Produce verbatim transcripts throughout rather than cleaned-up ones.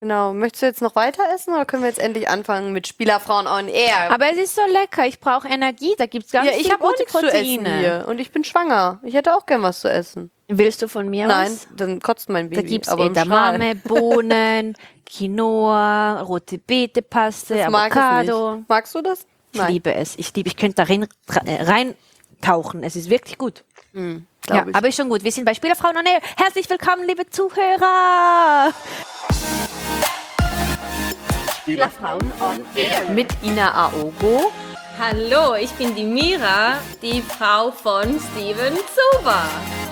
Genau. Möchtest du jetzt noch weiter essen oder können wir jetzt endlich anfangen mit Spielerfrauen on Air? Aber es ist so lecker. Ich brauche Energie. Da gibt es ganz ja, viel ich habe auch nichts zu essen Proteine. hier und ich bin schwanger. Ich hätte auch gern was zu essen. Willst du von mir Nein, was? dann kotzt mein Baby. Da gibt es aber im Strahl. Edamame, Bohnen, Quinoa, rote Beete-Paste, Das mag ich Avocado. nicht. Magst du das? Ich Nein. liebe es. Ich liebe, ich könnte darin äh, reintauchen. Es ist wirklich gut. Hm, Ja, ich. aber ist schon gut. Wir sind bei Spielerfrauen on Air. Herzlich willkommen, liebe Zuhörer. Spielerfrauen on Air. Mit Ina Aogo. Hallo, ich bin die Mira, die Frau von Steven Zuber.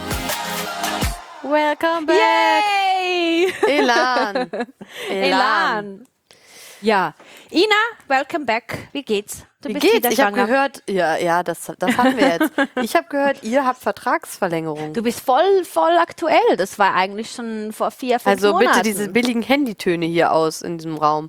Welcome back. Yay! Elan. Elan. Ja, Ina, welcome back. Wie geht's? Du Wie bist geht's? wieder Ich habe schwanger. gehört, ja, ja, das, das hatten wir jetzt. Ich habe gehört, ihr habt Vertragsverlängerung. Du bist voll, voll aktuell. Das war eigentlich schon vor vier, fünf Also Monaten. bitte diese billigen Handytöne hier aus in diesem Raum.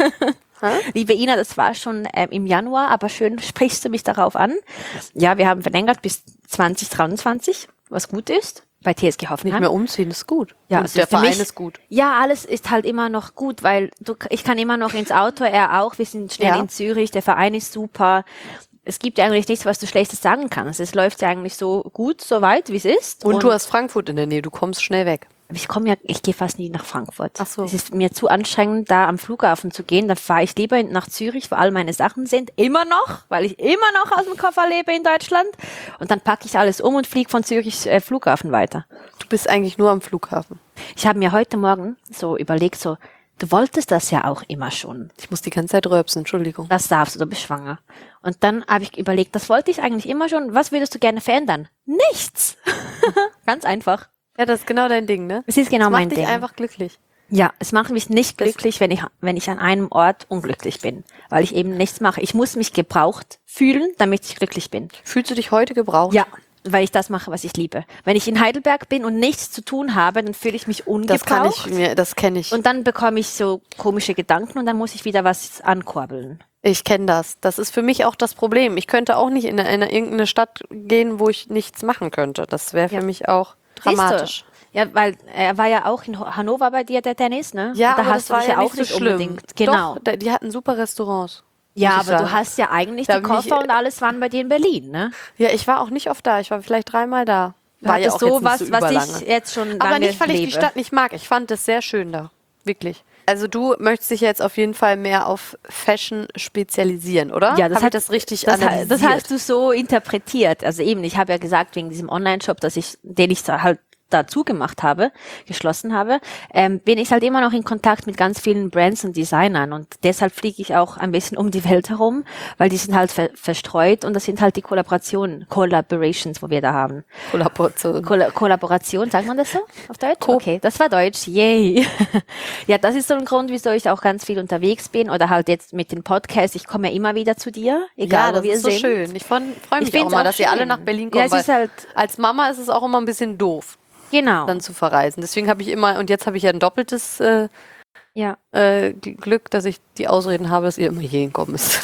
Liebe Ina, das war schon ähm, im Januar, aber schön sprichst du mich darauf an. Ja, wir haben verlängert bis zwanzig dreiundzwanzig, was gut ist. Bei T S G Nicht Hoffenheim. mehr umziehen ist gut. Ja, Und es der ist für Verein mich- ist gut. Ja, alles ist halt immer noch gut, weil du, ich kann immer noch ins Auto, er auch. Wir sind schnell Ja. in Zürich, der Verein ist super. Es gibt ja eigentlich nichts, was du Schlechtes sagen kannst. Es läuft ja eigentlich so gut, so weit, wie es ist. Und, du hast Frankfurt in der Nähe, du kommst schnell weg. Ich komme ja, ich gehe fast nie nach Frankfurt. Ach so. Es ist mir zu anstrengend, da am Flughafen zu gehen. Da fahre ich lieber nach Zürich, wo all meine Sachen sind. Immer noch, weil ich immer noch aus dem Koffer lebe in Deutschland. Und dann packe ich alles um und fliege von Zürich äh, Flughafen weiter. Du bist eigentlich nur am Flughafen. Ich habe mir heute Morgen so überlegt, so, du wolltest das ja auch immer schon. Ich muss die ganze Zeit rülpsen, Entschuldigung. Das darfst du, du bist schwanger. Und dann habe ich überlegt, das wollte ich eigentlich immer schon. Was würdest du gerne verändern? Nichts. Ganz einfach. Ja, das ist genau dein Ding, ne? Es ist genau das macht mein dich Ding. einfach glücklich. Ja, es macht mich nicht glücklich, wenn ich, wenn ich an einem Ort unglücklich bin, weil ich eben nichts mache. Ich muss mich gebraucht fühlen, damit ich glücklich bin. Fühlst du dich heute gebraucht? Ja, weil ich das mache, was ich liebe. Wenn ich in Heidelberg bin und nichts zu tun habe, dann fühle ich mich ungebraucht. Das kann ich mir, das kenne ich. Und dann bekomme ich so komische Gedanken und dann muss ich wieder was ankurbeln. Ich kenne das. Das ist für mich auch das Problem. Ich könnte auch nicht in eine, in eine, irgendeine Stadt gehen, wo ich nichts machen könnte. Das wäre für Ja. mich auch dramatisch. Ja, weil er war ja auch in Ho- Hannover bei dir, der Dennis, ne? Ja, Und da aber hast das war du dich ja ja nicht auch so nicht schlimm. unbedingt. Genau. Doch, da- die hatten super Restaurants. Ja, muss ich aber du sagen. hast ja eigentlich Da die bin ich- Koffer und alles waren bei dir in Berlin, ne? Ja, ich war auch nicht oft da. Ich war vielleicht dreimal da. Du War ja hattest auch jetzt so nicht was, so was überlange. ich jetzt schon lange Aber nicht, weil ich die lebe. Stadt nicht mag. Ich fand es sehr schön da. Wirklich. Also du möchtest dich jetzt auf jeden Fall mehr auf Fashion spezialisieren, oder? Ja, das Hab hat ich das richtig das, ha- analysiert. das hast du so interpretiert. Also eben, ich habe ja gesagt, wegen diesem Online-Shop, dass ich, den ich da halt dazu gemacht habe, geschlossen habe, ähm, bin ich halt immer noch in Kontakt mit ganz vielen Brands und Designern und deshalb fliege ich auch ein bisschen um die Welt herum, weil die sind halt ver verstreut und das sind halt die Kollaborationen, Collaborations, wo wir da haben. Kollaboration. Kolla Kollaboration, sagt man das so auf Deutsch? Co- Okay, das war Deutsch, yay. Ja, das ist so ein Grund, wieso ich auch ganz viel unterwegs bin oder halt jetzt mit den Podcasts. Ich komme ja immer wieder zu dir, egal Ja, wo das wir ist so sind. schön. Ich freue Ich mich auch find's mal, auch dass ihr alle schön. nach Berlin Ja, kommt. es weil ist halt- als Mama ist es auch immer ein bisschen doof, Genau. dann zu verreisen. Deswegen habe ich immer, und jetzt habe ich ja ein doppeltes äh, Ja, äh, Glück, dass ich die Ausreden habe, dass ihr immer hier hinkommen müsst.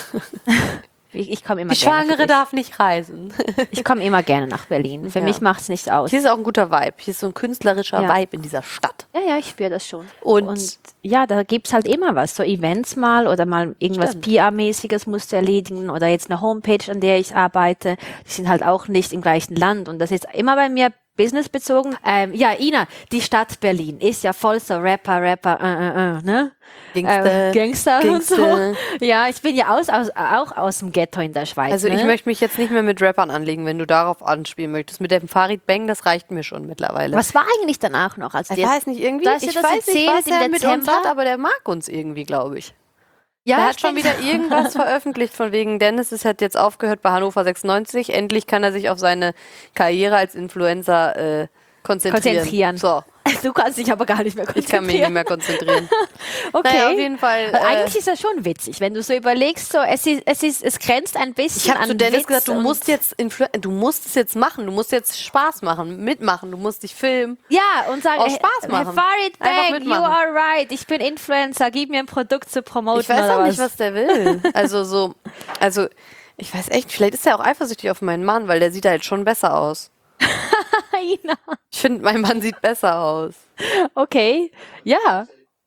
ich, ich komme immer Die gerne. für Schwangere dich. darf nicht reisen. Ich komme immer gerne nach Berlin. Für Ja. mich macht's nichts aus. Hier ist auch ein guter Vibe. Hier ist so ein künstlerischer Ja. Vibe in dieser Stadt. Ja, ja, ich spüre das schon. Und- ja, da gibt's halt immer was. So Events mal oder mal irgendwas Stimmt. P R-mäßiges musst du erledigen oder jetzt eine Homepage, an der ich arbeite. Die sind halt auch nicht im gleichen Land und das ist immer bei mir businessbezogen. Ähm, ja, Ina, die Stadt Berlin ist ja voll so Rapper, Rapper, äh, äh, äh, ne? Gangster, äh, Gangster, Gangster. und so. Ja, ich bin ja aus, aus, auch aus dem Ghetto in der Schweiz. Also ne? ich möchte mich jetzt nicht mehr mit Rappern anlegen, wenn du darauf anspielen möchtest. Mit dem Farid Bang, das reicht mir schon mittlerweile. Was war eigentlich danach noch? Als Ich dir- weiß nicht, irgendwie, Du hast dir ich das weiß nicht, erzählt was im er mit uns Dezember? hat, aber der mag uns irgendwie, glaube ich. ja, Der hat ich schon denk- wieder irgendwas veröffentlicht von wegen, Dennis ist hat jetzt aufgehört bei Hannover sechsundneunzig. Endlich kann er sich auf seine Karriere als Influencer äh, konzentrieren. Konzentrieren. So, Du kannst dich aber gar nicht mehr ich konzentrieren. kann mich nicht mehr konzentrieren. Okay. Naja, auf jeden Fall. Weil Äh, eigentlich ist das schon witzig, wenn du so überlegst, so es ist, es ist, es grenzt ein bisschen ich habe an zu Dennis Witz gesagt, du und- musst jetzt Influ du musst es jetzt machen, du musst jetzt Spaß machen, mitmachen, du musst dich filmen. ja und sagen, auch Spaß machen. Farid Einfach Bang, you mitmachen. are right, ich bin Influencer, gib mir ein Produkt zu promoten Ich weiß oder auch nicht, was. was der will. Also so, also ich weiß echt, vielleicht ist er auch eifersüchtig auf meinen Mann, weil der sieht halt schon besser aus. Ina. Ich finde, mein Mann sieht besser aus. Okay, ja.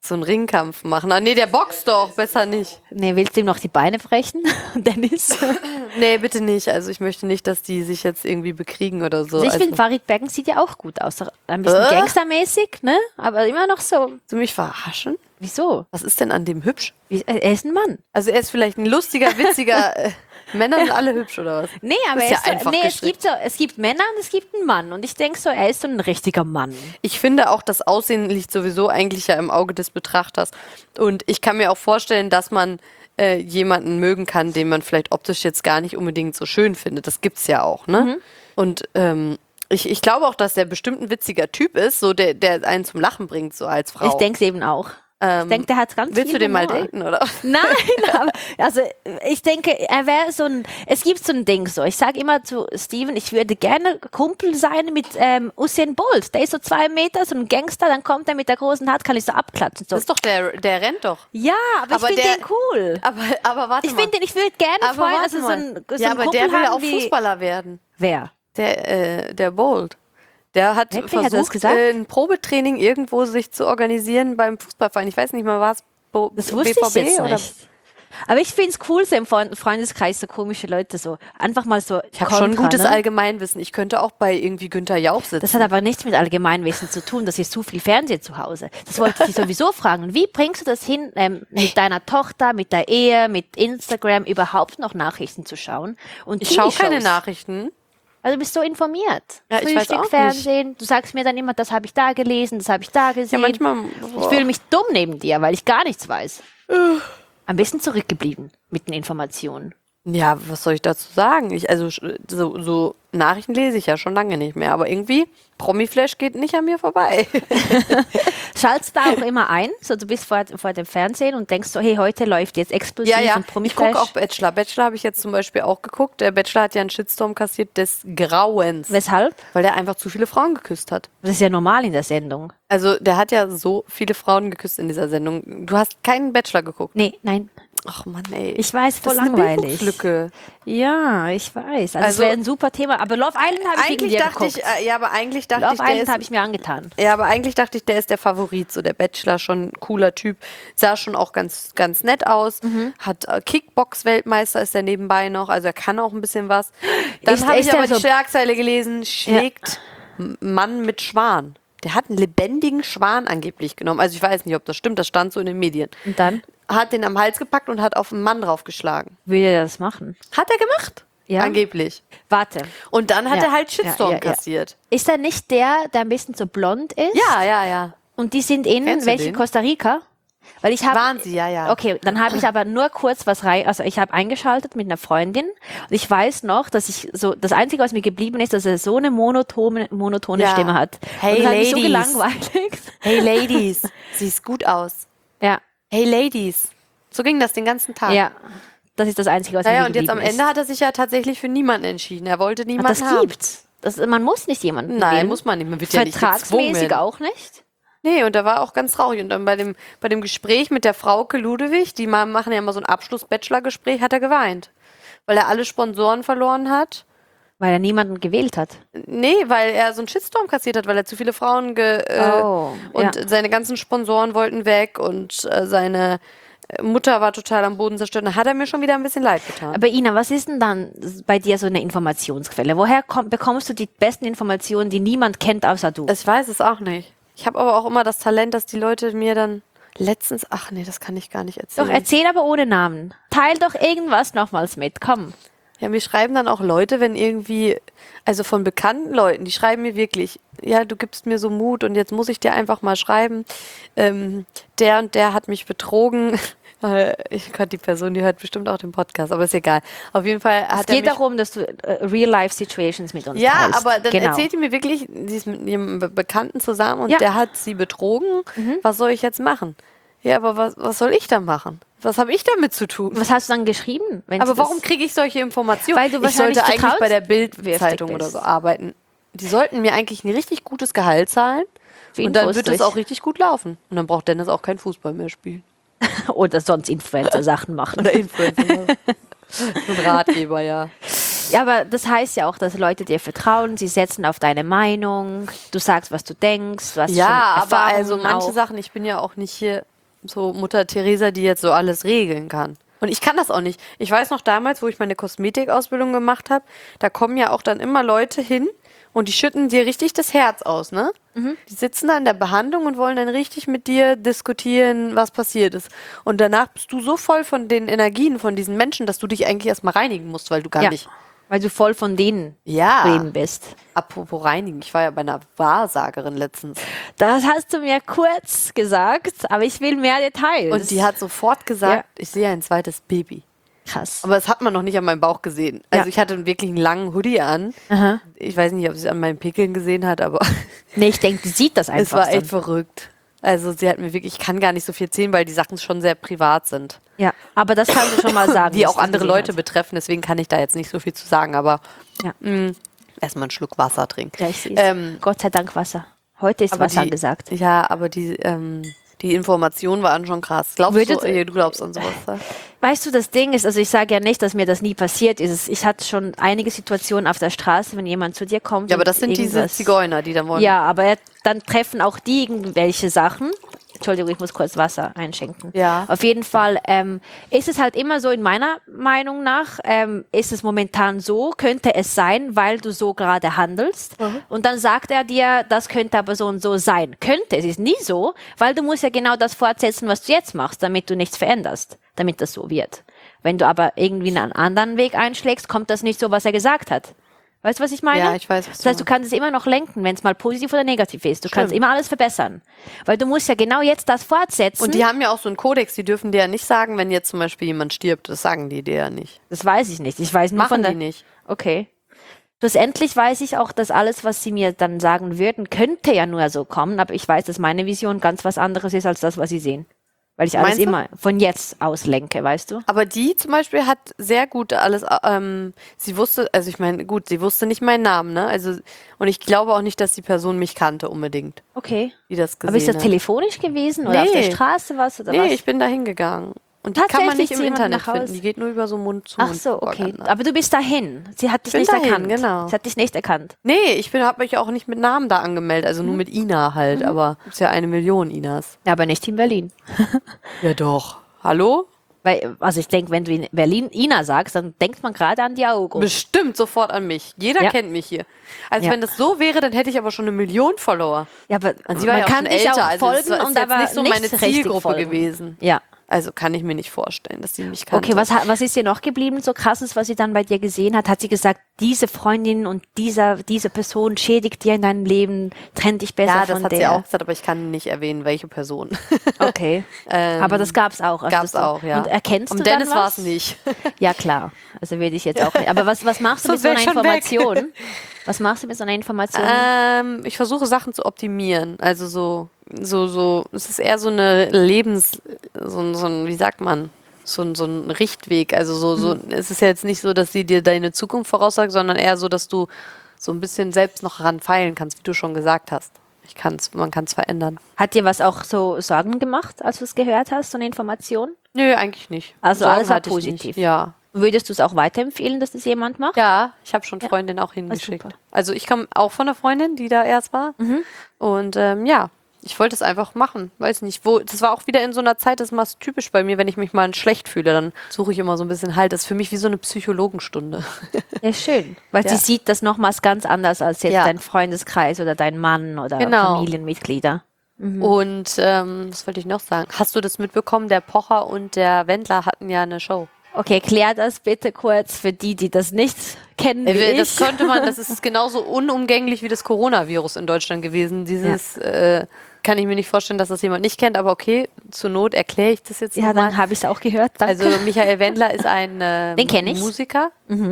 so einen Ringkampf machen. Ah, nee, der boxt doch, besser nicht. Nee, willst du ihm noch die Beine brechen, Dennis? Nee, bitte nicht. Also ich möchte nicht, dass die sich jetzt irgendwie bekriegen oder so. Also ich also, finde, Farid Bergen sieht ja auch gut aus. Ein bisschen Äh? gangstermäßig, ne? Aber immer noch so. Willst du mich verarschen? Wieso? Was ist denn an dem hübsch? Wie, er ist ein Mann. Also er ist vielleicht ein lustiger, witziger... Äh, Männer sind alle hübsch, oder was? Nee, aber ist er ja ist so, einfach nee, es gestrickt. gibt so, es gibt Männer und es gibt einen Mann. Und ich denke so, er ist so ein richtiger Mann. Ich finde auch, das Aussehen liegt sowieso eigentlich ja im Auge des Betrachters. Und ich kann mir auch vorstellen, dass man äh, jemanden mögen kann, den man vielleicht optisch jetzt gar nicht unbedingt so schön findet. Das gibt's ja auch, ne? Mhm. Und ähm, ich, ich glaube auch, dass der bestimmt ein witziger Typ ist, so der, der einen zum Lachen bringt, so als Frau. Ich denke es eben auch. Ähm, ich denke, der hat ganz Willst viel du den mal Humor. daten, oder? Nein, aber also ich denke, er wäre so ein, es gibt so ein Ding so, ich sage immer zu Steven, ich würde gerne Kumpel sein mit ähm, Usain Bolt, der ist so zwei Meter, so ein Gangster, dann kommt er mit der großen Hand, kann ich so abklatschen. So. Das ist doch der, der rennt doch. Ja, aber, Aber ich finde der- den cool. Aber, aber warte Ich mal. finde den, ich würde gerne aber freuen, warte also so mal. ein, so ja, ein aber Kumpel der will ja haben auch wie, Fußballer werden. Wer? Der, äh, der Bolt. Der hat Wirklich? Hat er das versucht, gesagt? äh, ein Probetraining irgendwo sich zu organisieren beim Fußballverein. Ich weiß nicht mal, was. Bo- Das wusste B V B ich jetzt oder? nicht. Aber ich finde es cool, so im Freund- Freundeskreis so komische Leute so einfach mal so. Ich habe schon kontra, gutes ne? Allgemeinwissen. Ich könnte auch bei irgendwie Günther Jauch sitzen. Das hat aber nichts mit Allgemeinwissen zu tun, das ist zu viel Fernsehen zu Hause. Das wollte ich dich sowieso fragen. Wie bringst du das hin, ähm, mit deiner Tochter, mit der Ehe, mit Instagram überhaupt noch Nachrichten zu schauen? Und ich schaue T V-Shows? keine Nachrichten. Also du bist so informiert. Ja, ich weiß Frühstück, auch nicht. Fernsehen. Du sagst mir dann immer, das habe ich da gelesen, das habe ich da gesehen. Ja, manchmal. Ich fühle mich dumm neben dir, weil ich gar nichts weiß. Ein bisschen zurückgeblieben mit den Informationen. Ja, was soll ich dazu sagen? Ich, also so, so Nachrichten lese ich ja schon lange nicht mehr, aber irgendwie Promiflash geht nicht an mir vorbei. Schaltest da auch immer ein? So, du bist vor, vor dem Fernsehen und denkst so, hey, heute läuft jetzt explosiv ja, ja. und Ich Promiflash. gucke auch Bachelor. Bachelor habe ich jetzt zum Beispiel auch geguckt. Der Bachelor hat ja einen Shitstorm kassiert des Grauens, Weshalb? weil der einfach zu viele Frauen geküsst hat. Das ist ja normal in der Sendung. Also der hat ja so viele Frauen geküsst in dieser Sendung. Du hast keinen Bachelor geguckt. Nee, nein. Ach Mann, ey. Ich weiß, voll das ist langweilig. eine Bildungslücke. Ja, ich weiß. Also, es Also- wäre ein super Thema. Aber Love Island habe ich wegen Eigentlich dir dachte geguckt. ich, äh, ja, aber eigentlich dachte Love ich, der Island habe ist, ich mir angetan. ja, aber eigentlich dachte ich, der ist der Favorit, so der Bachelor, schon ein cooler Typ, sah schon auch ganz, ganz nett aus, Mhm. hat äh, Kickbox-Weltmeister ist er nebenbei noch, also er kann auch ein bisschen was. Dann Ist- habe ist ich aber der die so- Schlagzeile gelesen, schlägt M- Mann mit Schwan. Der hat einen lebendigen Schwan angeblich genommen. Also ich weiß nicht, ob das stimmt, das stand so in den Medien. Und dann Hat den am Hals gepackt und hat auf einen Mann draufgeschlagen. will er das machen. Hat er gemacht? Ja. Angeblich. Warte. Und dann hat Ja. er halt Shitstorm Ja, ja, ja. kassiert. Ist er nicht der, der ein bisschen so blond ist? Ja, ja, ja. Und die sind in Kennst du welche den? Costa Rica? Weil ich habe Waren sie, ja, ja. Okay, dann habe ich aber nur kurz was rein, also ich habe eingeschaltet mit einer Freundin und ich weiß noch, dass ich so, das Einzige, was mir geblieben ist, dass er so eine monotone, monotone Ja. Stimme hat. Hey, und das hat mich so Ladies. gelangweilt. Hey Ladies, siehst gut aus. Ja, Hey Ladies. So ging das den ganzen Tag. ja. Das ist das Einzige, was Naja, mir und jetzt am geblieben Ende hat er sich ja tatsächlich für niemanden entschieden. Er wollte ist. niemanden Das haben. gibt's. Das, man muss nicht jemanden Nein, wählen. muss man nicht. Man wird ja nicht Vertragsmäßig gezwungen. auch nicht. Nee, und er war auch ganz traurig. Und dann bei dem, bei dem Gespräch mit der Frauke Ludewig, die mal machen ja immer so ein Abschluss-Bachelor-Gespräch, hat er geweint. Weil er alle Sponsoren verloren hat. Weil er niemanden gewählt hat. Nee, weil er so einen Shitstorm kassiert hat, weil er zu viele Frauen ge äh, Oh, und ja. seine ganzen Sponsoren wollten weg und äh, seine Mutter war total am Boden zerstört. Da hat er mir schon wieder ein bisschen leid getan. Aber Ina, was ist denn dann bei dir so eine Informationsquelle? Woher komm, bekommst du die besten Informationen, die niemand kennt außer du? Ich weiß es auch nicht. Ich habe aber auch immer das Talent, dass die Leute mir dann letztens, ach nee, das kann ich gar nicht erzählen. Doch, erzähl aber ohne Namen. Teil doch irgendwas nochmals mit, komm. Ja, mir schreiben dann auch Leute, wenn irgendwie, also von bekannten Leuten, die schreiben mir wirklich, ja, du gibst mir so Mut und jetzt muss ich dir einfach mal schreiben, ähm, der und der hat mich betrogen. Ich Gott, die Person, die hört bestimmt auch den Podcast, aber ist egal. Auf jeden Fall Es hat er geht mich... darum, dass du äh, Real-Life-Situations mit uns Ja, teilst. aber dann genau. erzählt die mir wirklich, sie ist mit ihrem Be- Bekannten zusammen und Ja. Mhm. der hat sie betrogen. Was soll ich jetzt machen? Ja, aber was, was soll ich dann machen? Was habe ich damit zu tun? Was hast du dann geschrieben? Wenn Aber sie warum das- kriege ich solche Informationen? Weil du ich sollte wahrscheinlich eigentlich bei der vertrauenswürdig Bild-Zeitung oder bist. so arbeiten. Die sollten mir eigentlich ein richtig gutes Gehalt zahlen Für und dann Infos wird es durch. auch richtig gut laufen. Und dann braucht Dennis auch keinen Fußball mehr spielen. Oder sonst Influencer-Sachen machen. Oder Influencer. So ein Ratgeber, ja. Ja, aber das heißt ja auch, dass Leute dir vertrauen, sie setzen auf deine Meinung, du sagst, was du denkst, was Ja, aber also Erfahrungen manche auch. Sachen, ich bin ja auch nicht hier so Mutter Teresa, die jetzt so alles regeln kann. Und ich kann das auch nicht. Ich weiß noch damals, wo ich meine Kosmetikausbildung gemacht habe, da kommen ja auch dann immer Leute hin und die schütten dir richtig das Herz aus, ne? Mhm. Die sitzen da in der Behandlung und wollen dann richtig mit dir diskutieren, was passiert ist. Und danach bist du so voll von den Energien von diesen Menschen, dass du dich eigentlich erstmal reinigen musst, weil du gar Ja. nicht... Weil du voll von denen Ja. reden bist. Apropos reinigen, ich war ja bei einer Wahrsagerin letztens. Das hast du mir kurz gesagt, aber ich will mehr Details. Und die hat sofort gesagt, Ja. ich sehe ein zweites Baby. krass. Aber das hat man noch nicht an meinem Bauch gesehen. Also Ja. ich hatte wirklich einen langen Hoodie an. Aha. Ich weiß nicht, ob sie es an meinen Pickeln gesehen hat, aber Nee, ich denke, die sieht das einfach. es war echt so. verrückt. Also sie hat mir wirklich, ich kann gar nicht so viel erzählen, weil die Sachen schon sehr privat sind. Ja, aber das kannst du schon mal sagen. Die was auch du andere gesehen Leute hast. betreffen, deswegen kann ich da jetzt nicht so viel zu sagen, aber Ja. mh, erstmal einen Schluck Wasser trinken. Ja, ich sehe Ähm, Gott sei Dank Wasser. Heute ist aber Wasser die, angesagt. Ja, aber die, ähm, die Informationen waren schon krass. Glaubst Würdet- du, äh, du glaubst an sowas? Ja? Weißt du, das Ding ist, also ich sage ja nicht, dass mir das nie passiert ist. Ich hatte schon einige Situationen auf der Straße, wenn jemand zu dir kommt. Ja, aber und das sind diese irgendwas- Zigeuner, die da wollen. Ja, aber dann treffen auch die irgendwelche Sachen. Entschuldigung, ich muss kurz Wasser einschenken. Ja. Auf jeden Fall ähm, ist es halt immer so, in meiner Meinung nach, ähm, ist es momentan so, könnte es sein, weil du so gerade handelst. Mhm. Und dann sagt er dir, das könnte aber so und so sein. Könnte, es ist nie so, weil du musst ja genau das fortsetzen, was du jetzt machst, damit du nichts veränderst, damit das so wird. Wenn du aber irgendwie einen anderen Weg einschlägst, kommt das nicht so, was er gesagt hat. Weißt du, was ich meine? Ja, ich weiß, was Das du heißt, du kannst es immer noch lenken, wenn es mal positiv oder negativ ist. Du kannst Stimmt. immer alles verbessern. Weil du musst ja genau jetzt das fortsetzen. Und die haben ja auch so einen Kodex, die dürfen dir ja nicht sagen, wenn jetzt zum Beispiel jemand stirbt. Das sagen die dir ja nicht. das weiß ich nicht. Ich weiß nur Machen von der... die nicht. Okay. Schlussendlich weiß ich auch, dass alles, was sie mir dann sagen würden, könnte ja nur so kommen. Aber ich weiß, dass meine Vision ganz was anderes ist, als das, was sie sehen. Weil ich alles Meinst du? immer von jetzt aus lenke, weißt du? Aber die zum Beispiel hat sehr gut alles, ähm, sie wusste, also ich meine, gut, sie wusste nicht meinen Namen, ne? Also, und ich glaube auch nicht, dass die Person mich kannte unbedingt, Okay. die das gesehen Aber ist das hat. telefonisch gewesen oder auf der Nee. Straße was oder Nee, was? ich bin da hingegangen. Und die kann man Tatsächlich nicht im zu jemandem Internet nach Hause? finden. Die geht nur über so Mund zu Ach Mund. so, okay. Propaganda. Aber du bist dahin. Sie hat dich bin nicht dahin, erkannt. genau. Sie hat dich nicht erkannt. Nee, ich bin, habe mich auch nicht mit Namen da angemeldet, also nur Mhm. mit Ina halt, aber es ist ja eine Million Inas. Ja, aber nicht in Berlin. Ja doch. Hallo? Weil, also ich denke, wenn du in Berlin Ina sagst, dann denkt man gerade an die Augen. Bestimmt sofort an mich. Jeder Ja. kennt mich hier. Also Ja. wenn das so wäre, dann hätte ich aber schon eine Million Follower. Ja, aber Und sie war man ja auch kann schon dich älter, auch also folgen es war- ist und jetzt aber nicht so nicht meine richtig Zielgruppe folgen. gewesen. Ja. Also kann ich mir nicht vorstellen, dass sie mich kannte. Okay, was, ha- was ist dir noch geblieben, so krasses, was sie dann bei dir gesehen hat? Hat sie gesagt, diese Freundin und dieser, diese Person schädigt dir in deinem Leben, trennt dich besser Ja, das von hat der? sie auch gesagt, aber ich kann nicht erwähnen, welche Person. Okay. Ähm, aber das gab's auch. Also Gab's das so- auch, ja. Und erkennst Um du Dennis dann war was? es nicht. Ja, klar. Also will ich jetzt auch nicht. Aber was, was machst du mit Sonst so wär einer ich schon weg. Information? Was machst du mit so einer Information? Ähm, ich versuche Sachen zu optimieren. Also so, so, so, es ist eher so eine Lebens, so, ein- so ein, wie sagt man, so, ein- so ein Richtweg. Also so, so, es ist ja jetzt nicht so, dass sie dir deine Zukunft voraussagt, sondern eher so, dass du so ein bisschen selbst noch ranfeilen kannst, wie du schon gesagt hast. Ich kann's, man kann es verändern. Hat dir was auch so Sorgen gemacht, als du es gehört hast, so eine Information? Nö, eigentlich nicht. Also Sorgen alles war hatte ich positiv. nicht. Ja. Würdest du es auch weiterempfehlen, dass das jemand macht? Ja, ich habe schon Freundinnen auch hingeschickt. super. Also ich komme auch von einer Freundin, die da erst war. Und ähm, ja, ich wollte es einfach machen. Weiß nicht, wo. Das war auch wieder in so einer Zeit, das ist mal typisch bei mir, wenn ich mich mal schlecht fühle, dann suche ich immer so ein bisschen Halt. Das ist für mich wie so eine Psychologenstunde. Ja, schön. Weil Ja. sie sieht das nochmals ganz anders als jetzt Ja. dein Freundeskreis oder dein Mann oder Genau. Familienmitglieder. Und ähm, was wollte ich noch sagen? Hast du das mitbekommen? Der Pocher und der Wendler hatten ja eine Show. Okay, klär das bitte kurz für die, die das nicht kennen wie Äh, ich. Das konnte man, das ist genauso unumgänglich wie das Coronavirus in Deutschland gewesen. Dieses äh, kann ich mir nicht vorstellen, dass das jemand nicht kennt, aber okay, zur Not erkläre ich das jetzt ja, nochmal. dann habe ich es auch gehört. Danke. Also Michael Wendler ist ein ähm, Den kenn ich. Musiker,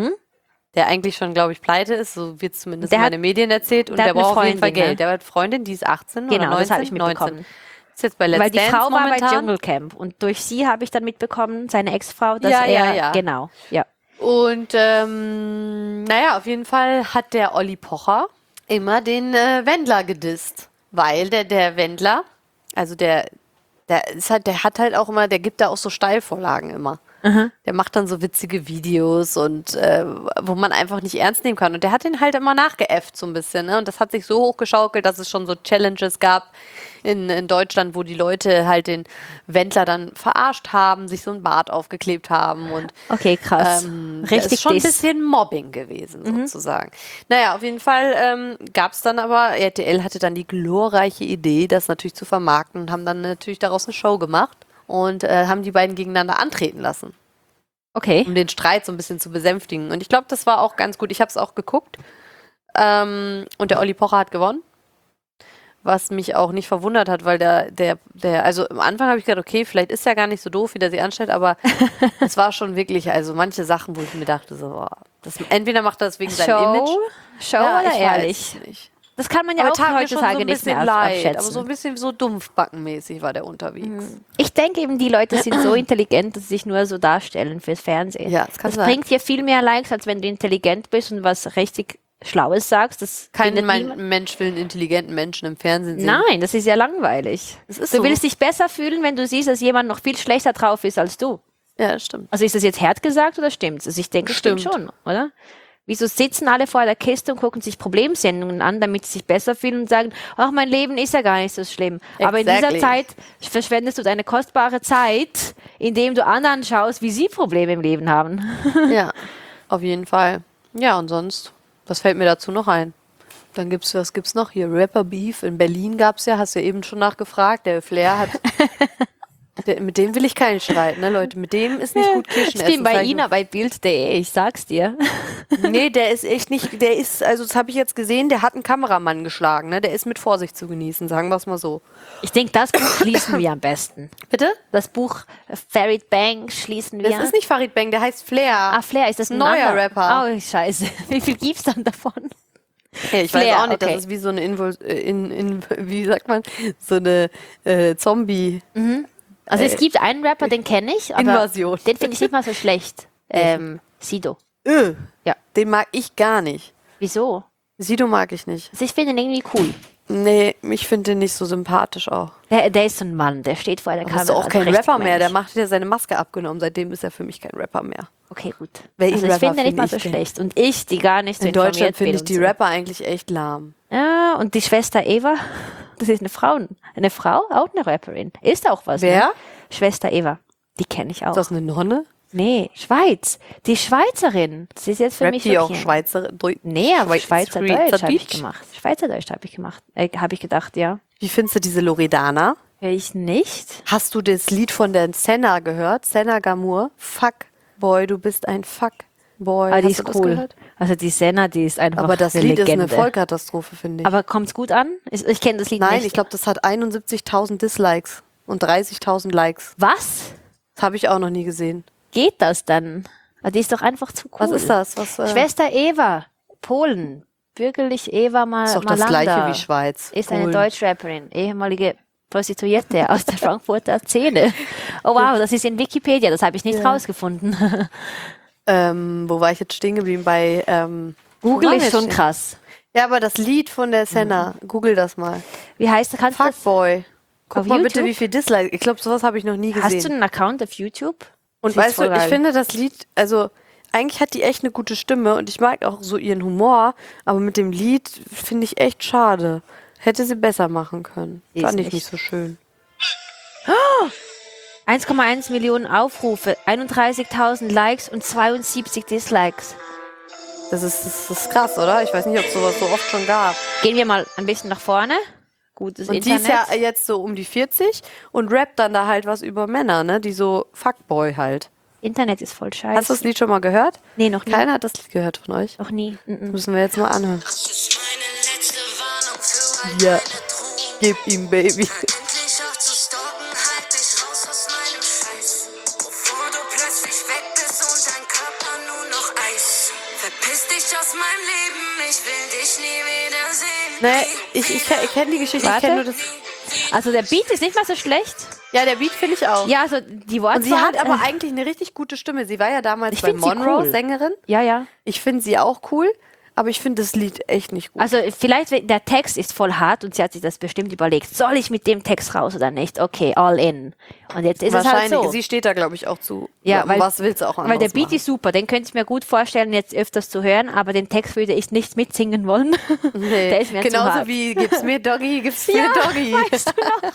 der eigentlich schon, glaube ich, pleite ist, so wird es zumindest Der in hat- den Medien erzählt. Und der der, hat eine braucht auf jeden Fall Freundin, ne? Geld. Der hat Freundin, die ist achtzehn Genau, oder neunzehn. das habe ich mitbekommen. neunzehn. Ist jetzt bei Let's Weil die Dance Frau war bei momentan. Dschungelcamp und durch sie habe ich dann mitbekommen, seine Ex-Frau, dass Ja, er, ja, ja. genau, ja. Und ähm, naja, auf jeden Fall hat der Olli Pocher immer den äh, Wendler gedisst. Weil der, der Wendler, also der, der ist halt, der hat halt auch immer, der gibt da auch so Steilvorlagen immer. Aha. Der macht dann so witzige Videos und äh, wo man einfach nicht ernst nehmen kann. Und der hat den halt immer nachgeäfft so ein bisschen. Ne? Und das hat sich so hochgeschaukelt, dass es schon so Challenges gab in, in Deutschland, wo die Leute halt den Wendler dann verarscht haben, sich so ein Bart aufgeklebt haben. Und Okay, krass. ähm, Richtig das ist schon ein diss. bisschen Mobbing gewesen, sozusagen. Naja, auf jeden Fall ähm, gab es dann aber, R T L hatte dann die glorreiche Idee, das natürlich zu vermarkten und haben dann natürlich daraus eine Show gemacht. Und äh, haben die beiden gegeneinander antreten lassen, Okay. um den Streit so ein bisschen zu besänftigen. Und ich glaube, das war auch ganz gut. Ich habe es auch geguckt. Ähm, und der Olli Pocher hat gewonnen. Was mich auch nicht verwundert hat, weil der, der, der, also am Anfang habe ich gedacht, okay, vielleicht ist er gar nicht so doof, wie der sich anstellt, aber es war schon wirklich, also manche Sachen, wo ich mir dachte, so, boah, das, entweder macht er das wegen seinem Image. Show, Show Ja, oder ich ehrlich? weiß nicht. Das kann man ja Aber auch tat mir schon so heutzutage ein nicht mehr bisschen ab- leid, abschätzen. aber so ein bisschen so dumpfbackenmäßig war der unterwegs. Ich denke eben, die Leute sind so intelligent, dass sie sich nur so darstellen fürs Fernsehen. Ja, das kann das sein. bringt dir viel mehr Likes, als wenn du intelligent bist und was richtig Schlaues sagst. Das Kein findet mein, niemand- Mensch will einen intelligenten Menschen im Fernsehen sehen. Nein, das ist ja langweilig. Das ist Du so. willst dich besser fühlen, wenn du siehst, dass jemand noch viel schlechter drauf ist als du. Ja, das stimmt. Also ist das jetzt hart gesagt oder stimmt's? Also ich denke, es stimmt Stimmt. schon, oder? Wieso sitzen alle vor der Kiste und gucken sich Problemsendungen an, damit sie sich besser fühlen und sagen, ach, mein Leben ist ja gar nicht so schlimm. Aber in dieser Exactly. Zeit verschwendest du deine kostbare Zeit, indem du anderen schaust, wie sie Probleme im Leben haben. Ja, auf jeden Fall. Ja, und sonst, was fällt mir dazu noch ein? Dann gibt's, was gibt's noch hier? Rapper Beef in Berlin gab's ja, hast du ja eben schon nachgefragt. Der Flair hat, der, mit dem will ich keinen Streit, ne, Leute? Mit dem ist nicht gut Kirschen Ich bin essen. bei sag ich Ina bei Bild punkt de, ich sag's dir. nur. Nee, der ist echt nicht, der ist, also das habe ich jetzt gesehen, der hat einen Kameramann geschlagen, ne? Der ist mit Vorsicht zu genießen, sagen wir es mal so. Ich denke, das Buch schließen wir am besten. Bitte? Das Buch Farid Bang schließen wir. Das ist nicht Farid Bang, der heißt Flair. Ah, Flair, ist das ein Neuer anderer? Rapper. Oh, scheiße. Wie viel gibt's dann davon? Ja, ich Flair, weiß auch nicht, okay. das ist wie so eine Invol äh, in, in, wie sagt man, so eine äh, Zombie. Also Äh, es gibt einen Rapper, den kenne ich, aber Invasion. den finde ich nicht mal so schlecht. Ähm, Sido. Öh, Ja. den mag ich gar nicht. Wieso? Sido mag ich nicht. Also ich finde ihn irgendwie cool. Nee, ich finde den nicht so sympathisch auch. Der, der ist so ein Mann, der steht vor der Aber Kamera. ist doch auch so kein richtig Rapper mehr. Der Mensch. macht ja seine Maske abgenommen. Seitdem ist er für mich kein Rapper mehr. Okay, gut. Welchen Also ich Rapper finde ihn nicht mal finde so ich denn? schlecht. Und ich, die gar nicht so In Deutschland informiert finde bin ich und die so. Rapper eigentlich echt lahm. Ja, und die Schwester Eva, das ist eine Frau. Eine Frau, auch eine Rapperin. Ist auch was. Wer? Ne? Schwester Eva. Die kenne ich auch. Ist das eine Nonne? Nee, Schweiz. Die Schweizerin. Das ist jetzt für Rappt mich die auch schockierend. Schweizer? Deu- Nee, aber Schweiz- Schweizerdeutsch habe ich Schweizerdeutsch? gemacht. Schweizerdeutsch habe ich gemacht. Äh, habe ich gedacht, ja. Wie findest du diese Loredana? Hör ich nicht. Hast du das Lied von der Senna gehört? Senna Gamur? Fuck, Boy, du bist ein Fuck, Boy. Aber die Hast du ist das cool. gehört? Also die Senna, die ist einfach Aber das eine Lied Legende. ist eine Vollkatastrophe, finde ich. Aber kommt's gut an? Ich, ich kenne das Lied Nein, nicht. ich glaube, das hat einundsiebzigtausend Dislikes und dreißigtausend Likes. Was? Das habe ich auch noch nie gesehen. Geht das dann? Aber die ist doch einfach zu cool. Was ist das? Was, äh, Schwester Eva, Polen. Bürgerlich Eva Mal ist doch das Malanda. gleiche wie Schweiz. Ist eine Polen. Deutschrapperin, ehemalige Prostituierte aus der Frankfurter Szene. Oh wow, das ist in Wikipedia, das habe ich nicht Ja. rausgefunden. Ähm, wo war ich jetzt stehen geblieben? Bei ähm, wo Google waren ist wir schon stehen? krass. Ja, aber das Lied von der Senna, google das mal. Wie heißt das? Kannst du das? Fuckboy. Guck Auf mal bitte, YouTube? wie viel Dislikes. Ich glaube, sowas habe ich noch nie gesehen. Hast du einen Account auf YouTube? Und Das ist weißt du, voll ich geil. finde das Lied, also eigentlich hat die echt eine gute Stimme und ich mag auch so ihren Humor, aber mit dem Lied finde ich echt schade. Hätte sie besser machen können. Die Fand ist ich nicht nicht. so schön. eins Komma eins Millionen Aufrufe, einunddreißigtausend Likes und zweiundsiebzig Dislikes. Das ist, das ist krass, oder? Ich weiß nicht, ob es sowas so oft schon gab. Gehen wir mal ein bisschen nach vorne. Gutes Und die Internet. ist ja jetzt so um die vierzig und rappt dann da halt was über Männer, ne? Die so Fuckboy halt. Internet ist voll scheiße. Hast du das Lied schon mal gehört? Nee, noch nie. Keiner hat das Lied gehört von euch. Noch nie. Mm-mm. Müssen wir jetzt mal anhören. Das ist meine letzte Warnung für all Ja. meine Drohungen. Gib ihm, Baby. Endlich auf zu stalken, halt dich raus aus meinem Scheiß. Bevor du plötzlich weg bist und dein Körper nur noch Eis. Verpiss dich aus meinem Leben, ich will dich nie wiedersehen. Ne, ich, ich, ich kenne die Geschichte, ich Warte. kenne nur das. Also der Beat ist nicht mal so schlecht. Ja, der Beat finde ich auch. Ja, also die Worte. Und sie hat aber eigentlich eine richtig gute Stimme. Sie war ja damals Ich bei find sie Monroe cool. Sängerin. Ja, ja. Ich finde sie auch cool. aber ich finde das Lied echt nicht gut. Also vielleicht, wenn- der Text ist voll hart und sie hat sich das bestimmt überlegt, soll ich mit dem Text raus oder nicht? Okay, all in. Und jetzt ist es halt Wahrscheinlich, so. sie steht da, glaube ich, auch zu. Ja, weil- was willst du auch anderes Weil der Beat machen? ist super, den könnte ich mir gut vorstellen, jetzt öfters zu hören, aber den Text würde ich nicht mitsingen wollen. Nee. Der ist mir zu Genauso hart. wie, gib's mir Doggy, gib's mir Ja, Doggy. weißt du noch?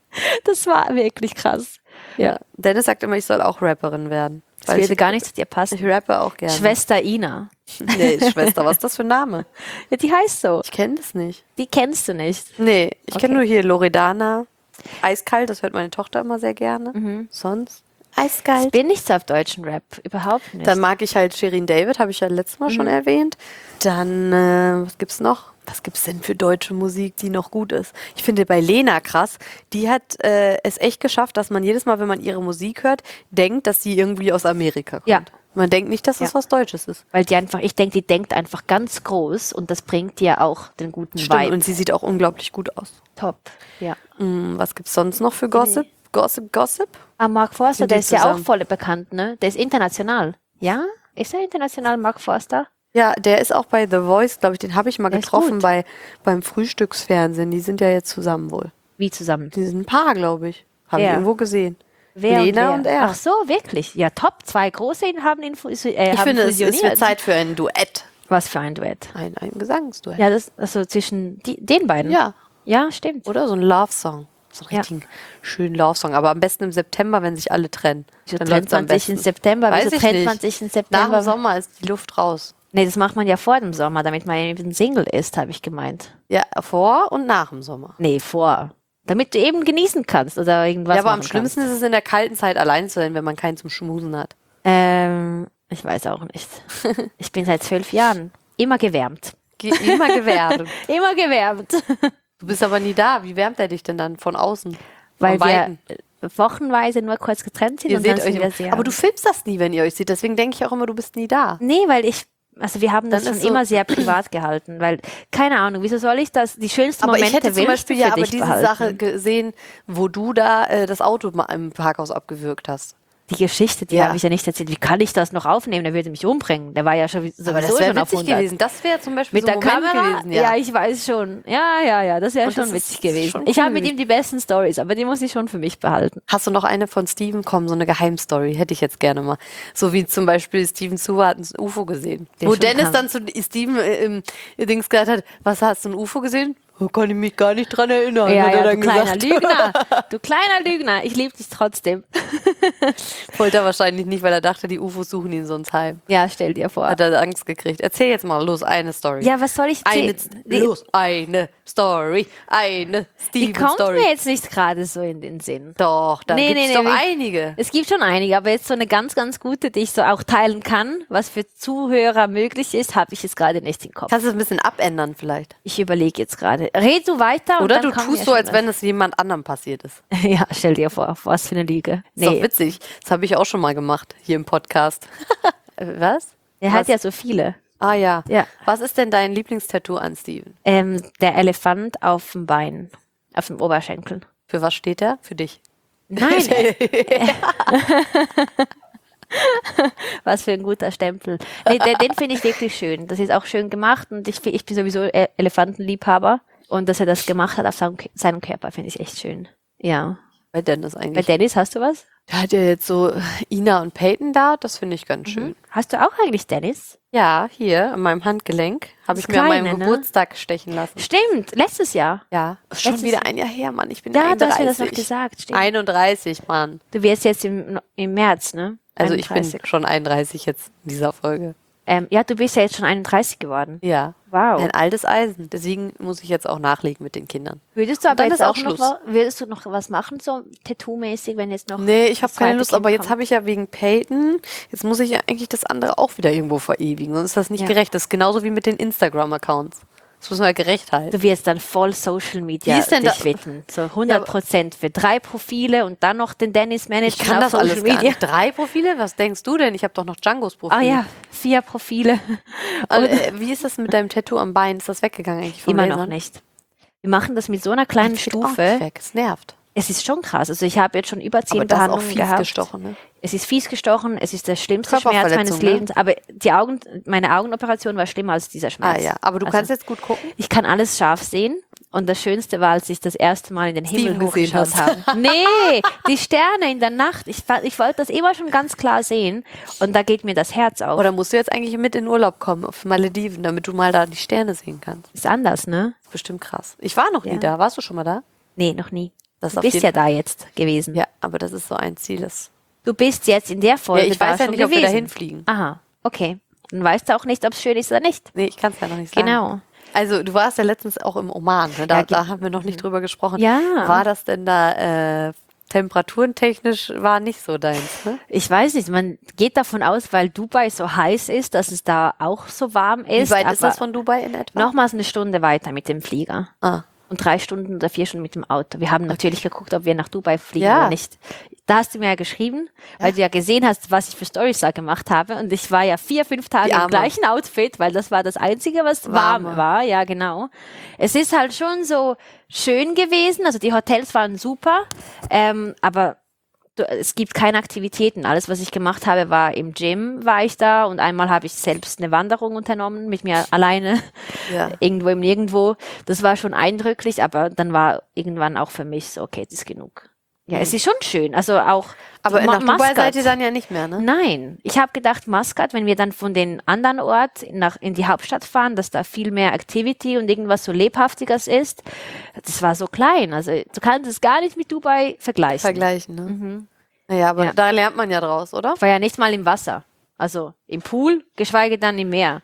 Das war wirklich krass. Ja. Dennis sagt immer, ich soll auch Rapperin werden. Das Weil würde ich, gar nicht zu dir passen. ich rappe auch gerne. Schwester Ina. Nee, Schwester, was ist das für ein Name? Ja, die heißt so. Ich kenne das nicht. Die kennst du nicht. Nee, ich kenne Okay. nur hier Loredana. Eiskalt, das hört meine Tochter immer sehr gerne. Mhm. Sonst? Ich Eiskalt. bin nicht so auf deutschen Rap. Überhaupt nicht. Dann mag ich halt Shirin David, habe ich ja letztes Mal Mhm. schon erwähnt. Dann, äh, was gibt's noch? Was gibt's denn für deutsche Musik, die noch gut ist? Ich finde bei Lena krass, die hat äh, es echt geschafft, dass man jedes Mal, wenn man ihre Musik hört, denkt, dass sie irgendwie aus Amerika kommt. Ja. Man denkt nicht, dass das Ja. was Deutsches ist. Weil die einfach, ich denke, die denkt einfach ganz groß und das bringt dir auch den guten Stimmt, Vibe. und sie sieht auch unglaublich gut aus. Top. Ja. Hm, was gibt's sonst noch für Gossip? Gossip, Gossip? Ah, Mark Forster, Sind die der ist ja auch zusammen? voll bekannt, ne? Der ist international. Ja? Ist er international, Mark Forster? Ja, der ist auch bei The Voice, glaube ich, den habe ich mal Der ist getroffen gut. bei beim Frühstücksfernsehen. Die sind ja jetzt zusammen wohl. Wie zusammen? Die sind ein Paar, glaube ich. Habe ich Wer? irgendwo gesehen. Wer Lena wer? und er. Ach so, wirklich? Ja, top. Zwei große haben ihn fusi- äh, Ich haben finde, es, es fusioniert. wird Zeit für ein Duett. Was für ein Duett. Ein, ein Gesangsduett. Ja, das, also zwischen die, den beiden. Ja. Ja, stimmt. Oder so ein Love-Song. So einen Ja. richtigen schönen Love-Song. Aber am besten im September, wenn sich alle trennen. Wieso Dann trennt läuft's am man sich im besten. September? Weiß Wieso ich trennt nicht. man sich im Nach September? dem Sommer ist die Luft raus. Nee, das macht man ja vor dem Sommer, damit man eben Single ist, habe ich gemeint. Ja, vor und nach dem Sommer. Nee, vor. Damit du eben genießen kannst oder irgendwas ja, aber am machen schlimmsten ist es in der kalten Zeit allein zu sein, wenn man keinen zum Schmusen hat. Ähm, ich weiß auch nicht. Ich bin seit zwölf Jahren immer gewärmt. Ge immer gewärmt. Immer gewärmt. Du bist aber nie da. Wie wärmt er dich denn dann von außen? Weil Von wir Weitem? äh, wochenweise nur kurz getrennt sind Ihr und dann seht sind euch wir immer. sehr. Aber du filmst das nie, wenn ihr euch seht. Deswegen denke ich auch immer, du bist nie da. Nee, weil ich, also wir haben das Dann schon ist so- immer sehr privat gehalten, weil, keine Ahnung, wieso soll ich das, die schönsten Aber Momente ich hätte zum willst Beispiel du ja für aber dich diese behalten. Sache gesehen, wo du da äh, das Auto mal im Parkhaus abgewürgt hast. Die Geschichte, die Ja. habe ich ja nicht erzählt. Wie kann ich das noch aufnehmen? Der würde mich umbringen. Der war ja schon sowieso Aber das wäre schon auf witzig hundert. gewesen. Das wäre zum Beispiel Mit so der ein Moment Kamera? gewesen. Ja. Ja. ich weiß schon. Ja, ja, ja, das wäre Und schon das witzig ist gewesen. schon Ich cool habe mit gewesen. ihm die besten Stories, aber die muss ich schon für mich behalten. Hast du noch eine von Steven? Komm, so eine Geheimstory. Hätte ich jetzt gerne mal. So wie zum Beispiel Steven Zuber hat ein U F O gesehen. Der Wo schon Dennis kam. dann zu Steven äh, im Dings gesagt hat, was hast du, ein U F O gesehen? Oh, kann ich mich gar nicht dran erinnern. Ja, hat er ja, du dann kleiner gesagt. Lügner. Du kleiner Lügner. Ich liebe dich trotzdem. Wollte er wahrscheinlich nicht, weil er dachte, die U F Os suchen ihn sonst heim. Ja, stell dir vor. Hat er Angst gekriegt. Erzähl jetzt mal los eine Story. Ja, was soll ich Eine, erzählen? Die- los, eine Story, eine Die kommt Steven-Story. mir jetzt nicht gerade so in den Sinn. Doch, da Nee, gibt's nee, nee, doch wir- einige. Es gibt schon einige, aber jetzt so eine ganz, ganz gute, die ich so auch teilen kann, was für Zuhörer möglich ist, habe ich jetzt gerade nicht im Kopf. Kannst du es ein bisschen abändern vielleicht? Ich überlege jetzt gerade. Red du weiter. und Oder dann du kommen tust wir so, schon als wenn es jemand anderem passiert ist. was. Ja, stell dir vor, was für eine Lüge. Ist doch Nee, witzig. Das habe ich auch schon mal gemacht, hier im Podcast. Äh, Was? er was? hat ja so viele. Ah ja. Ja. Was ist denn dein Lieblingstattoo an Steven? Ähm, der Elefant auf dem Bein, auf dem Oberschenkel. Für was steht er? Für dich. Nein. Was für ein guter Stempel. Nee, den, den finde ich wirklich schön. Das ist auch schön gemacht und ich, ich bin sowieso E- Elefantenliebhaber. Und dass er das gemacht hat auf seinem, seinem Körper, finde ich echt schön. Ja. Bei Dennis Bei eigentlich. Dennis, hast du was? Der hat ja jetzt so Ina und Peyton da. Das finde ich ganz schön. Hast du auch eigentlich Dennis? Ja, hier an meinem Handgelenk habe ich Das mir an Kleine, meinem ne? Geburtstag stechen lassen. Stimmt, letztes Jahr. Ja, ist schon Letztes- wieder ein Jahr her, Mann. Ich bin Ja, du hast mir das einunddreißig. noch gesagt. Stimmt. einunddreißig, Mann. Du wirst jetzt im, im März, ne? Also ich bin einunddreißig. schon einunddreißig jetzt in dieser Folge. Ähm, ja, du bist ja jetzt schon einunddreißig geworden. Ja. Wow. Ein altes Eisen. Deswegen muss ich jetzt auch nachlegen mit den Kindern. Würdest du aber dann jetzt ist auch auch noch, Schluss. wa- würdest du noch was machen, so Tattoo-mäßig, wenn jetzt noch. Nee, ich habe das keine zweite Lust, Kind aber jetzt kommt? habe ich ja wegen Peyton, jetzt muss ich ja eigentlich das andere auch wieder irgendwo verewigen. Sonst ist das nicht Ja. gerecht. Das ist genauso wie mit den Instagram-Accounts. Das muss man ja gerecht halten. Du wirst dann voll Social Media Wie ist denn dich da- widmen. So hundert Prozent für drei Profile und dann noch den Dennis Manager Ich kann auf das Social alles gar Media. nicht. Drei Profile? Was denkst du denn? Ich habe doch noch Djangos Profil. Ah ja, vier Profile. Also, äh, wie ist das mit deinem Tattoo am Bein? Ist das weggegangen eigentlich vom Immer noch Lasern? nicht. Wir machen das mit so einer kleinen Das geht auch Stufe. nicht weg. Es nervt. Es ist schon krass. Also ich habe jetzt schon über zehn Aber das ist auch Behandlungen fies gehabt. gestochen, ne? Es ist fies gestochen, es ist der schlimmste Schmerz meines Körperverletzung, ne? Lebens. Aber die Augen, meine Augenoperation war schlimmer als dieser Schmerz. Ah ja, aber du Also, kannst jetzt gut gucken. ich kann alles scharf sehen. Und das Schönste war, als ich das erste Mal in den Himmel Steven gesehen hochgeschaut hast. habe. Nee, die Sterne in der Nacht. Ich, fa- ich wollte das immer schon ganz klar sehen. Und da geht mir das Herz auf. Oder musst du jetzt eigentlich mit in Urlaub kommen auf Malediven, damit du mal da die Sterne sehen kannst? Ist anders, ne? Bestimmt krass. Ich war noch nie Ja. da. Warst du schon mal da? Nee, noch nie. Das ist Du auf bist jeden ja da jetzt gewesen. Ja, aber das ist so ein Ziel. Das Du bist jetzt in der Folge ja, ich da weiß ja schon nicht, ob wir gewesen. da hinfliegen. Aha, okay. Dann weißt du auch nicht, ob es schön ist oder nicht. Nee, ich kann es ja noch nicht sagen. Genau. Also du warst ja letztens auch im Oman. Ne? Da, Ja, ge- da haben wir noch nicht drüber gesprochen. Ja. War das denn da äh, temperaturentechnisch war nicht so deins, ne? Ich weiß nicht, man geht davon aus, weil Dubai so heiß ist, dass es da auch so warm ist. Wie weit ist aber das von Dubai in etwa? nochmals eine Stunde weiter mit dem Flieger. Ah. Und drei Stunden oder vier Stunden mit dem Auto. Wir haben natürlich geguckt, ob wir nach Dubai fliegen Ja. oder nicht. Da hast du mir ja geschrieben, weil du ja gesehen hast, was ich für Storys da gemacht habe. Und ich war ja vier, fünf Tage Die im Arme. gleichen Outfit, weil das war das Einzige, was warm Warme. war. Ja, genau. Es ist halt schon so schön gewesen. Also die Hotels waren super. Ähm, aber du, es gibt keine Aktivitäten. Alles, was ich gemacht habe, war im Gym, war ich da. Und einmal habe ich selbst eine Wanderung unternommen, mit mir alleine. Ja. Irgendwo im Nirgendwo. Das war schon eindrücklich, aber dann war irgendwann auch für mich so, okay, das ist genug. Ja, es ist schon schön. Also auch Aber Ma- nach Dubai Maskat. seid ihr dann ja nicht mehr, ne? Nein, ich habe gedacht, Maskat, wenn wir dann von den anderen Ort nach in die Hauptstadt fahren, dass da viel mehr Activity und irgendwas so lebhaftiges ist. Das war so klein. Also du kannst es gar nicht mit Dubai vergleichen. Vergleichen, ne? Naja, aber Ja. da lernt man ja draus, oder? Ich war ja nicht mal im Wasser. Also im Pool, geschweige dann im Meer.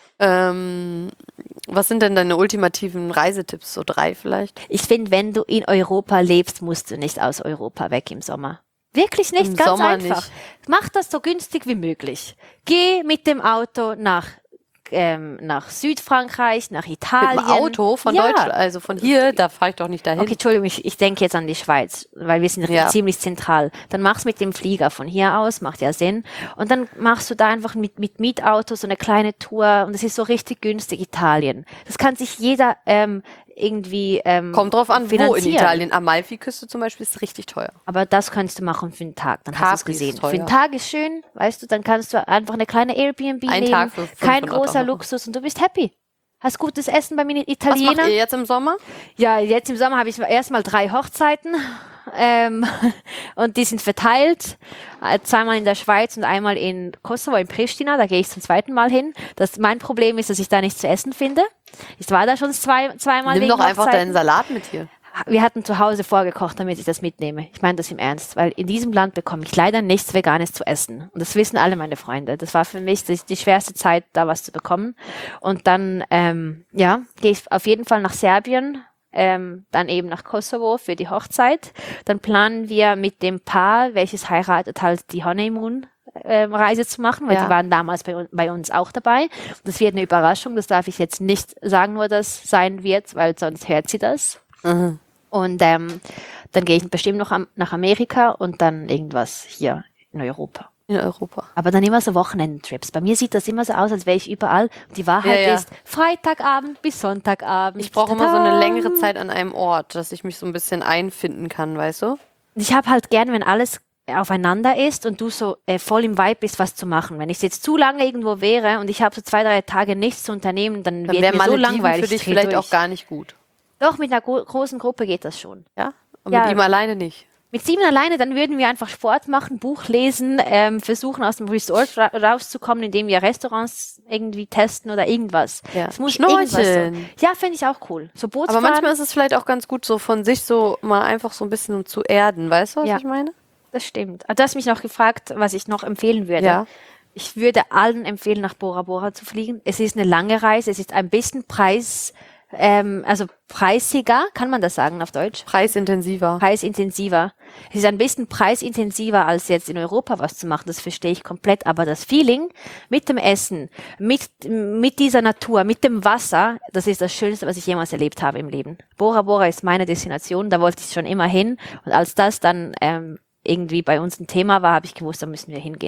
Ähm, was sind denn deine ultimativen Reisetipps? So drei vielleicht? Ich finde, wenn du in Europa lebst, musst du nicht aus Europa weg im Sommer. Wirklich nicht, Im ganz Sommer einfach. nicht. Mach das so günstig wie möglich. Geh mit dem Auto nach, ähm, nach Südfrankreich, nach Italien. Mit dem Auto von ja. Deutschland, also von hier, da fahre ich doch nicht dahin. Okay, Entschuldigung, ich, ich denke jetzt an die Schweiz, weil wir sind Ja. ziemlich zentral. Dann mach's mit dem Flieger von hier aus, macht ja Sinn. Und dann machst du da einfach mit, mit Mietauto so eine kleine Tour und das ist so richtig günstig, Italien. Das kann sich jeder ähm, irgendwie ähm, Kommt drauf an, wo in finanzieren. Italien. Amalfiküste zum Beispiel ist richtig teuer. Aber das könntest du machen für einen Tag, dann hast du es Capri ist gesehen. teuer. Für einen Tag ist schön, weißt du, dann kannst du einfach eine kleine Airbnb Ein nehmen, Tag für kein fünfhundert großer Euro. Luxus und du bist happy. Hast gutes Essen bei mir Was Italiener. macht ihr jetzt im Sommer? Ja, jetzt im Sommer habe ich erstmal drei Hochzeiten ähm, und die sind verteilt. Äh, Zweimal in der Schweiz und einmal in Kosovo, in Pristina. Da gehe ich zum zweiten Mal hin. Das, mein Problem ist, dass ich da nichts zu essen finde. Ich war da schon zwei, zweimal Nimm wegen doch einfach Hochzeiten. deinen Salat mit hier. Wir hatten zu Hause vorgekocht, damit ich das mitnehme. Ich meine das im Ernst, weil in diesem Land bekomme ich leider nichts Veganes zu essen. Und das wissen alle meine Freunde. Das war für mich die, die schwerste Zeit, da was zu bekommen. Und dann, ähm, ja, gehe ich auf jeden Fall nach Serbien, ähm, dann eben nach Kosovo für die Hochzeit. Dann planen wir mit dem Paar, welches heiratet, halt die Honeymoon ähm, Reise zu machen, weil Ja. die waren damals bei, un- bei uns auch dabei. Das wird eine Überraschung, das darf ich jetzt nicht sagen, wo das sein wird, weil sonst hört sie das. Mhm. Und ähm, dann gehe ich bestimmt noch am, nach Amerika und dann irgendwas hier in Europa. In Europa. Aber dann immer so Wochenendtrips. Bei mir sieht das immer so aus, als wäre ich überall. Und die Wahrheit Ja, ja. ist Freitagabend bis Sonntagabend. Ich brauche immer so eine Tada! längere Zeit an einem Ort, dass ich mich so ein bisschen einfinden kann, weißt du? Ich habe halt gern, wenn alles aufeinander ist und du so äh, voll im Vibe bist, was zu machen. Wenn ich jetzt zu lange irgendwo wäre und ich habe so zwei, drei Tage nichts zu unternehmen, dann, Dann wird wäre mir so Malediven langweilig. für dich ich dreh vielleicht durch. auch gar nicht gut. Doch, mit einer gro großen Gruppe geht das schon. Ja? Und Ja. mit ihm alleine nicht. Mit sieben alleine, dann würden wir einfach Sport machen, Buch lesen, ähm, versuchen aus dem Resort ra rauszukommen, indem wir Restaurants irgendwie testen oder irgendwas. Ja. Es muss Schnorcheln. irgendwas so. Ja, finde ich auch cool. So Aber Bootsfahren. manchmal ist es vielleicht auch ganz gut, so von sich so mal einfach so ein bisschen zu erden. Weißt du, was Ja. ich meine? Das stimmt. Du hast mich noch gefragt, was ich noch empfehlen würde. Ja. Ich würde allen empfehlen, nach Bora Bora zu fliegen. Es ist eine lange Reise, es ist ein bisschen Preis, ähm, also preisiger, kann man das sagen auf Deutsch? Preisintensiver. Preisintensiver. Es ist ein bisschen preisintensiver, als jetzt in Europa was zu machen, das verstehe ich komplett, aber das Feeling mit dem Essen, mit, mit dieser Natur, mit dem Wasser, das ist das Schönste, was ich jemals erlebt habe im Leben. Bora Bora ist meine Destination, da wollte ich schon immer hin und als das dann ähm, irgendwie bei uns ein Thema war, habe ich gewusst, da müssen wir hingehen.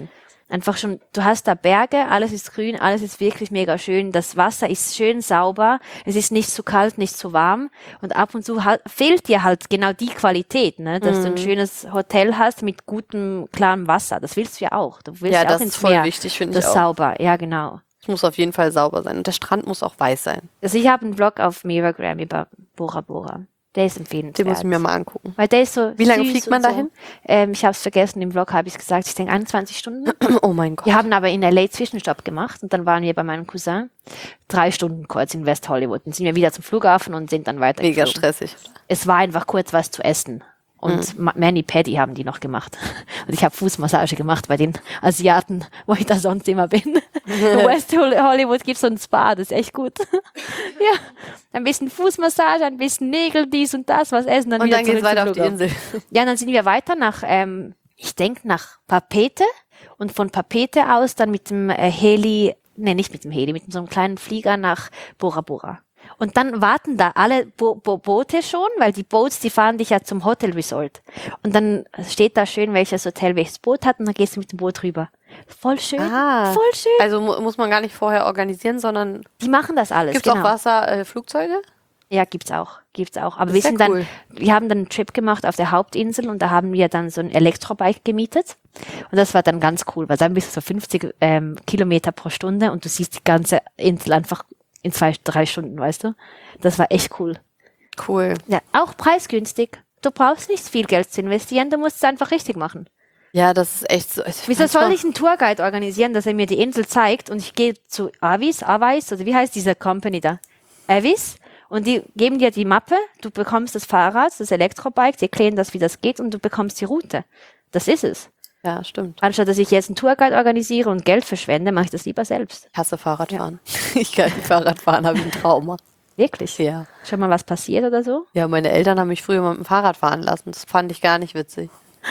Einfach schon, du hast da Berge, alles ist grün, alles ist wirklich mega schön. Das Wasser ist schön sauber, es ist nicht zu kalt, nicht zu warm. Und ab und zu halt, fehlt dir halt genau die Qualität, ne? Dass mm. du ein schönes Hotel hast mit gutem, klarem Wasser. Das willst du ja auch. Du willst ja, ja auch das ins ist voll Meer. wichtig, finde ich Das auch. ist sauber, ja genau. Es muss auf jeden Fall sauber sein. Und der Strand muss auch weiß sein. Also ich habe einen Vlog auf Miragram über Bora Bora. Der ist empfehlenswert. Den muss ich mir mal angucken. Weil der ist so Wie lange süß fliegt man und so. dahin? Ähm, ich habe es vergessen, im Vlog habe ich es gesagt, ich denke einundzwanzig Stunden. Oh mein Gott. Wir haben aber in L A Zwischenstopp gemacht und dann waren wir bei meinem Cousin drei Stunden kurz in West Hollywood. Dann sind wir wieder zum Flughafen und sind dann weiter Mega geflogen. stressig. Es war einfach kurz was zu essen. Und mhm. Manny Paddy haben die noch gemacht. Und ich habe Fußmassage gemacht bei den Asiaten, wo ich da sonst immer bin. In West Hollywood gibt's so ein Spa, das ist echt gut. Ja, ein bisschen Fußmassage, ein bisschen Nägel, dies und das, was essen. Dann und wieder dann geht's weiter auf die Flughafen. Insel. Ja, dann sind wir weiter nach, ähm, ich denke nach Papete. Und von Papete aus dann mit dem äh, Heli, ne, nicht mit dem Heli, mit so einem kleinen Flieger nach Bora Bora. Und dann warten da alle Bo- Bo- Boote schon, weil die Boats, die fahren dich ja zum Hotel Resort. Und dann steht da schön, welches Hotel welches Boot hat und dann gehst du mit dem Boot rüber. Voll schön, Ah. voll schön. Also mu- muss man gar nicht vorher organisieren, sondern Die machen das alles, gibt's genau. auch Wasser, äh, Flugzeuge? Ja, gibt's auch, gibt's auch. Aber Das wir ist ja sind dann, cool. wir haben dann einen Trip gemacht auf der Hauptinsel und da haben wir dann so ein Elektrobike gemietet. Und das war dann ganz cool, weil dann bist du so fünfzig ähm, Kilometer pro Stunde und du siehst die ganze Insel einfach in zwei, drei Stunden, weißt du? Das war echt cool. Cool. Ja, auch preisgünstig. Du brauchst nicht viel Geld zu investieren, du musst es einfach richtig machen. Ja, das ist echt so. Wieso soll ich einen Tourguide organisieren, dass er mir die Insel zeigt und ich gehe zu Avis, Avis, oder wie heißt diese Company da? Avis. Und die geben dir die Mappe, du bekommst das Fahrrad, das Elektrobike, die erklären das, wie das geht und du bekommst die Route. Das ist es. Ja, stimmt. Anstatt dass ich jetzt einen Tourguide organisiere und Geld verschwende, mache ich das lieber selbst. Ich hasse Fahrradfahren. Ich kann nicht Fahrradfahren, habe ich ein Trauma. Wirklich? Ja. Schon mal was passiert oder so? Ja, meine Eltern haben mich früher mal mit dem Fahrrad fahren lassen. Das fand ich gar nicht witzig.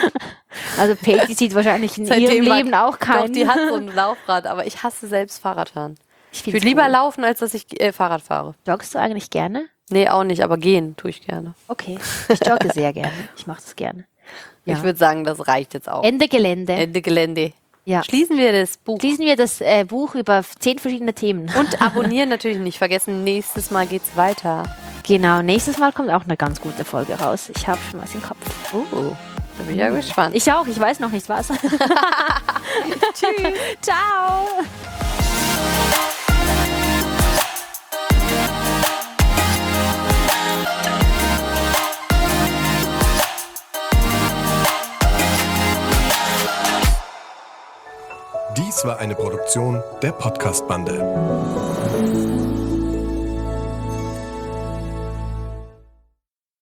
Also Peggy sieht wahrscheinlich in Seitdem ihrem mag- Leben auch keinen. Doch, die hat so ein Laufrad, aber ich hasse selbst Fahrradfahren. Ich Ich find's würde lieber cool. laufen, als dass ich äh, Fahrrad fahre. Joggst du eigentlich gerne? Nee, auch nicht, aber gehen tue ich gerne. Okay. Ich jogge sehr gerne. Ich mache das gerne. Ja. Ich würde sagen, das reicht jetzt auch. Ende Gelände. Ende Gelände. Ja. Schließen wir das Buch. Schließen wir das äh, Buch über zehn verschiedene Themen. Und abonnieren natürlich nicht vergessen. Nächstes Mal geht's weiter. Genau, nächstes Mal kommt auch eine ganz gute Folge raus. Ich habe schon was im Kopf. Oh, da bin ich ja gespannt. Ich auch, ich weiß noch nicht was. Tschüss. Ciao. Dies war eine Produktion der Podcast-Bande.